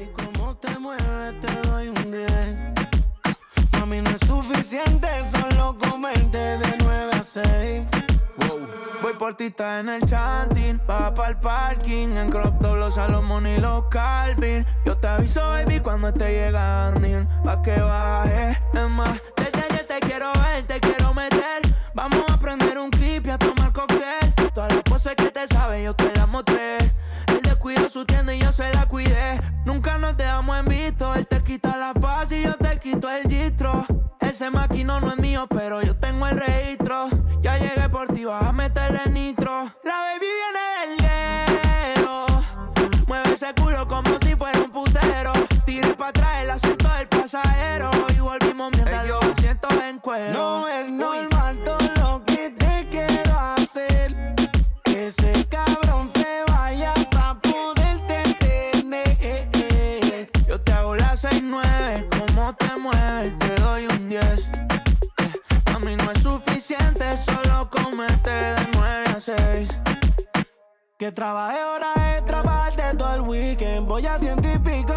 Y cómo te mueves, te doy un 10. Mami, no es suficiente solo comerte de 9 a 6. Wow. Voy por ti, está en el chanting. Baja pa'l parking. En crop top los Salomón y los Calvin. Yo te aviso, baby, cuando esté llegando. Pa' que baje. Es más, desde ayer te quiero ver, te quiero meter. Vamos a prender un clip y a tomar cóctel. Todas las poses que te sabes yo te las mostré. Él descuidó su tienda y yo se la cuidé. Nunca nos dejamos en visto. Él te quita la paz y yo te quito el gistro. Ese maquino no es mío, pero yo tengo el registro. Ya llegué por ti, vas a meterle nitro. La baby viene del guero. Mueve ese culo como si fuera un putero. Tiré pa' atrás el asiento del pasajero. Y volvimos mientras los asientos en cuero. No es normal todo lo que te quiero hacer. Que ese cabrón se vaya pa' poderte tener. Yo te hago la 6-9, como te mueves, te doy un 10. A mí no es suficiente solo comerte de 9 a 6. Que trabaje horas extra, parte todo el weekend. Voy a 100 y pico